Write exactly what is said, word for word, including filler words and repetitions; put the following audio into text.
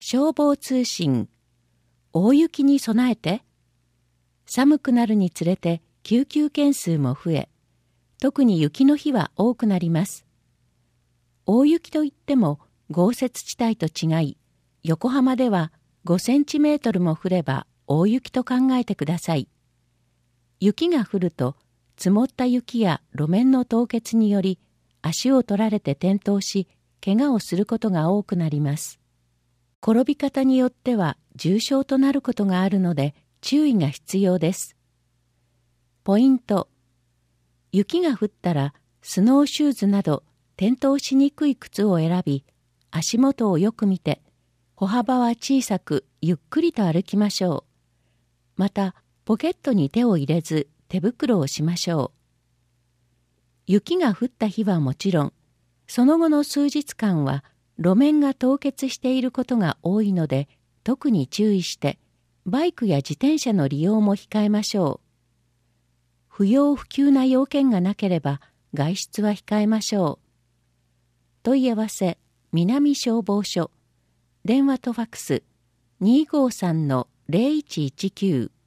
消防通信。大雪に備えて。寒くなるにつれて救急件数も増え、特に雪の日は多くなります。大雪といっても豪雪地帯と違い、横浜ではごセンチメートルも降れば大雪と考えてください。雪が降ると、積もった雪や路面の凍結により、足を取られて転倒し、怪我をすることが多くなります。転び方によっては重傷となることがあるので注意が必要です。ポイント。雪が降ったらスノーシューズなど転倒しにくい靴を選び、足元をよく見て、歩幅は小さくゆっくりと歩きましょう。また、ポケットに手を入れず手袋をしましょう。雪が降った日はもちろん、その後の数日間は路面が凍結していることが多いので、特に注意して、バイクや自転車の利用も控えましょう。不要不急な要件がなければ、外出は控えましょう。問い合わせ、南消防署。電話とファックス、にーごーさんのゼロいちいちきゅう。